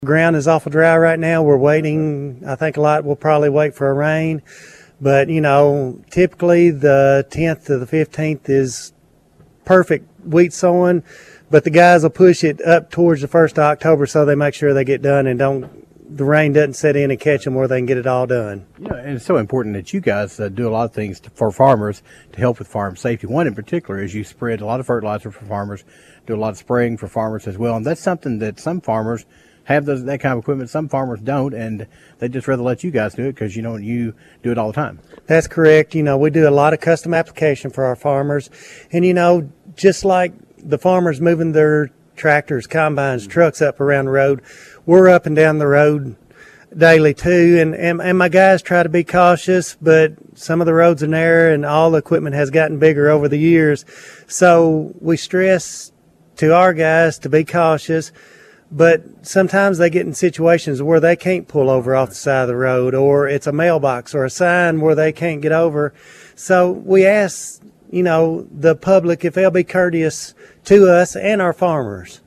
Ground is awful dry right now. We're waiting. I think a lot will probably wait for a rain. But, typically the 10th to the 15th is perfect wheat sowing. But the guys will push it up towards the 1st of October so they make sure they get done and the rain doesn't set in and catch them where they can get it all done. And it's so important that you guys do a lot of things for farmers to help with farm safety. One in particular is you spread a lot of fertilizer for farmers, do a lot of spraying for farmers as well. And that's something that some farmers have that kind of equipment. Some farmers don't, and they just rather let you guys do it because, you do it all the time. That's correct. We do a lot of custom application for our farmers. And, just like the farmers moving their tractors, combines, trucks up around the road, we're up and down the road daily too. And my guys try to be cautious, but some of the roads are narrow and all the equipment has gotten bigger over the years. So we stress to our guys to be cautious. But sometimes they get in situations where they can't pull over off the side of the road, or it's a mailbox or a sign where they can't get over. So we ask, the public if they'll be courteous to us and our farmers.